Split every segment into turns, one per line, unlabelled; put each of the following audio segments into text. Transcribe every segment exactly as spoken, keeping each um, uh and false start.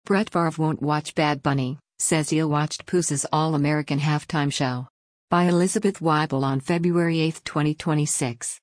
Brett Favre won't watch Bad Bunny, says he'll watch Tpusa's All-American Halftime Show. By Elizabeth Weibel on February eighth, twenty twenty-six.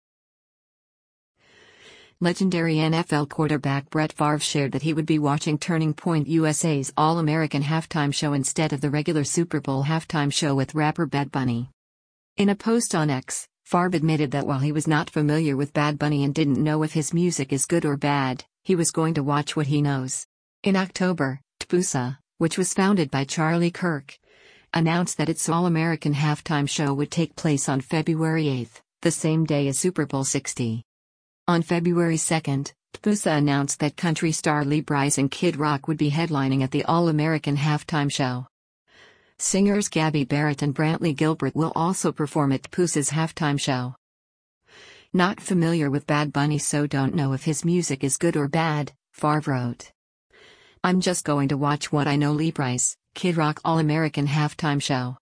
Legendary N F L quarterback Brett Favre shared that he would be watching Turning Point U S A's All-American Halftime Show instead of the regular Super Bowl halftime show with rapper Bad Bunny. In a post on X, Favre admitted that while he was not familiar with Bad Bunny and didn't know if his music is good or bad, he was going to watch what he knows. In October, Tpusa, which was founded by Charlie Kirk, announced that its All-American Halftime Show would take place on February eighth, the same day as Super Bowl sixty. On February second, Tpusa announced that country star Lee Brice and Kid Rock would be headlining at the All-American Halftime Show. Singers Gabby Barrett and Brantley Gilbert will also perform at Tpusa's halftime show. Not familiar with Bad Bunny, so don't know if his music is good or bad, Favre wrote. I'm just going to watch what I know. Lee Brice, Kid Rock All-American Halftime Show.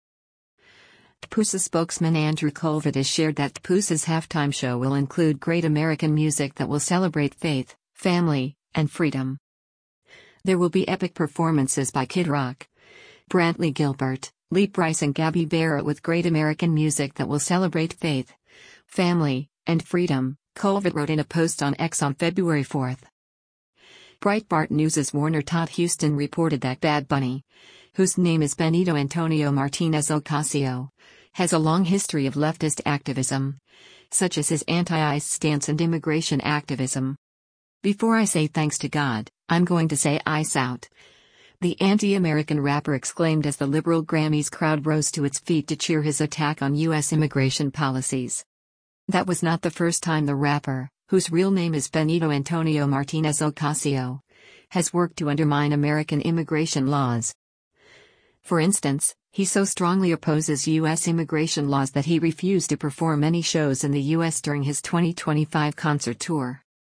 Tpusa spokesman Andrew Colvett has shared that Tpusa's halftime show will include great American music that will celebrate faith, family, and freedom. There will be epic performances by Kid Rock, Brantley Gilbert, Lee Brice and Gabby Barrett with great American music that will celebrate faith, family, and freedom, Colvett wrote in a post on X on February fourth. Breitbart News' Warner Todd Houston reported that Bad Bunny, whose name is Benito Antonio Martinez Ocasio, has a long history of leftist activism, such as his anti-ICE stance and immigration activism. Before I say thanks to God, I'm going to say ICE out, the anti-American rapper exclaimed as the liberal Grammys crowd rose to its feet to cheer his attack on U S immigration policies. That was not the first time the rapper, whose real name is Benito Antonio Martinez Ocasio, has worked to undermine American immigration laws. For instance, he so strongly opposes U S immigration laws that he refused to perform any shows in the U S during his twenty twenty-five concert tour.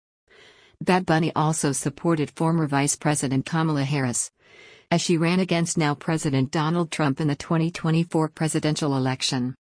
Bad Bunny also supported former Vice President Kamala Harris, as she ran against now President Donald Trump in the twenty twenty-four presidential election.